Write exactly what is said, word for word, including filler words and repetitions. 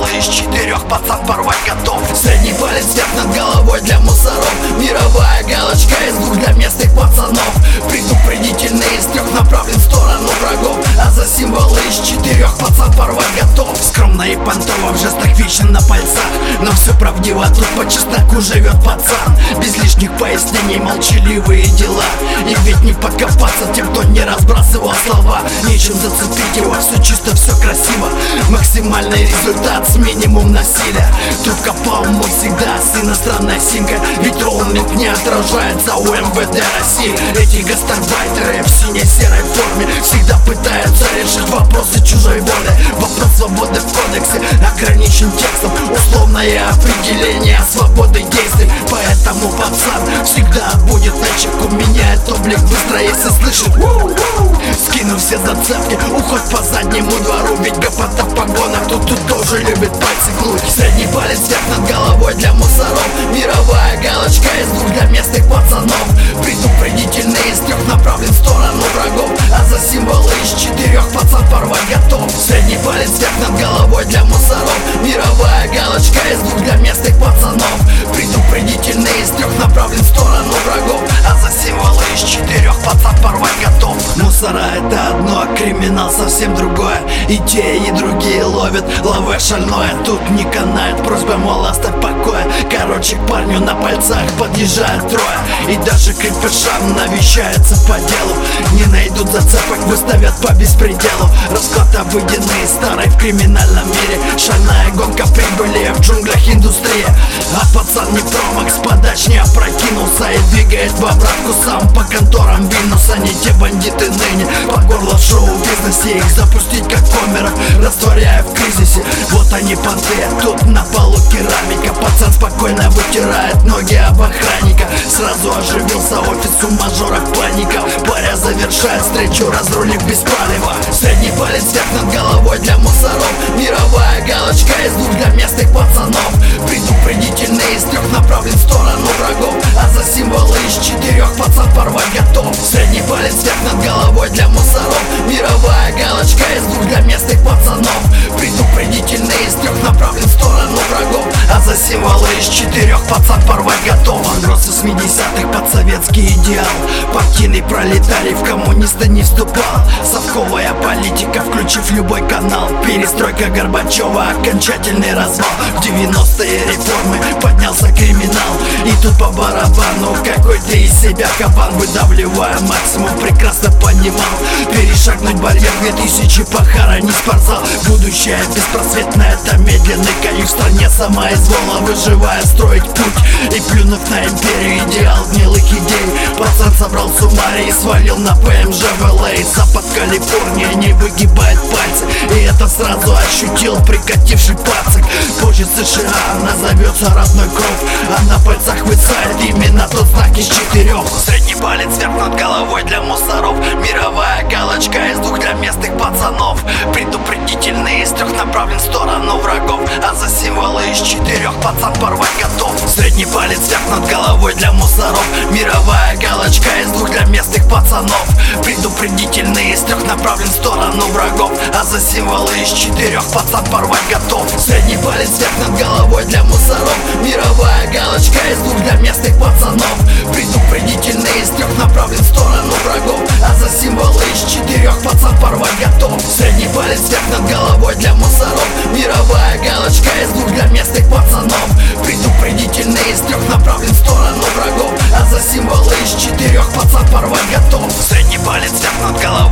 символы из четырех пацан порвать готов. Средний палец вверх над головой для мусоров. Мировая галочка из двух для местных пацанов. Предупредительный из трех направлен в сторону врагов. А за символы из четырех пацан порвать готов. Скромно и понтово в жестах вечен на пальцах, но все правдиво, тут по чесноку живет пацан. Без лишних пояснений молчаливые дела. И ведь не покопаться тем, кто не разбрасывал слова. Нечем зацепить его, все чисто, все красиво. Максимальный результат с минимум насилия. Трубка по уму всегда с иностранной симкой, ведь роуминг не отражается у эм вэ дэ России. Эти гастарбайтеры в сине-серой форме всегда пытаются решить вопросы чужой воли. Вопрос свободы в кодексе ограничен текстом. Условное определение свободы действий. Поэтому пацан всегда будет на чеку. Меняет облик быстро, если слышит. Скину все зацепки, уход по заднему двору. Ведь гопота в погонах тут, тут тоже любит пальцы гнуть. Средний палец вверх над головой для мусоров. Мировая галочка из двух для местных пацанов. Предупредительный из трех направлен в сторону врагов. А за символы из четырех пацан порвать готов. Средний палец вверх над головой для мусоров. Мировая галочка из двух для местных пацанов. Предупредительный из трех направлен в сторону врагов. А за символы из четырех пацан порвать готов. Мусора это одно, а криминал совсем другое. И те, и другие ловят лаве шальное. Тут не канает просьба, мол, оставь покоя. Короче, к парню на пальцах подъезжает трое. И даже крепышам навещается по делу. Не найдут зацепок, выставят по беспределу. Расклад обыденный, старый в криминальном мире. Шальная гонка прибыли в джунглях индустрии. А пацан не промах, с подач не опрокинулся. И двигает в обратку сам по конторам Вильнюса. Не те бандиты ныне по горло в шоу-бизнесе. Их запустить как комеров, растворяя в кризисе. Вот они понты, тут на полу керамика. Пацан спокойно вытирает ноги об охранника. Сразу оживился офис у мажора паника. Паря завершает встречу, разрулив без палева. Средний палец вверх над головой для мусоров. Мировая галочка из двух для местных пацанов. Предупредительный из трех направлен в сторону врагов. А за символы из четырех пацан порвать готов. Средний палец вверх над головой для мусоров. Мировая галочка из двух для местных пацанов. Предупредительный из трех направлен в сторону врагов. А за символы из четырех пацан порвать готов. Он рос с восьмидесятых под советский идеал. Партийный пролетарий в коммуниста не вступал. Совковая политика, включив любой канал. Перестройка Горбачева, окончательный развал. В девяностые реформы поднялся криминал. И тут по барабану, какой ты из себя кабан. Выдавливая максимум, прекрасно понимал. Перешагнуть барьер две тысячи, похоронить спортзал. Будущее беспросветное, это медленный конюх. В стране сама извола, выживая, строить путь. И плюнув на империю, идеал гнилых идей. Пацан собрал суммарий и свалил на пэ эм жэ в эл эй. Запад Калифорния не выгибает пальцы. И это сразу ощутил прикативший пацик. Позже США назовется родной кровь. А на пальцах высает именно тот знак из четырех. Средний палец вверх над головой для мусоров. Мировая галочка из двух для местных пацанов. Предупредительный из трех направлен в сторону врагов. А за символы из четырех пацан порвать готов. Средний палец вверх над головой для мусоров. Мировая галочка из двух для местных пацанов. Предупредительный из трех направлен в сторону врагов. А за символы из четырех пацан порвать готов. Средний палец вверх над головой для мусоров. Мировая галочка из двух для местных пацанов. Предупредительный из трех направлен в сторону врагов. А за символы из четырех пацан порвать готов. Средний палец вверх над головой для мусоров. Мировая галочка из двух для местных пацанов. Предупредительный из трех направлен в сторону врагов. А за символы из четырех пацан порвать готов. Средний палец вверх над головой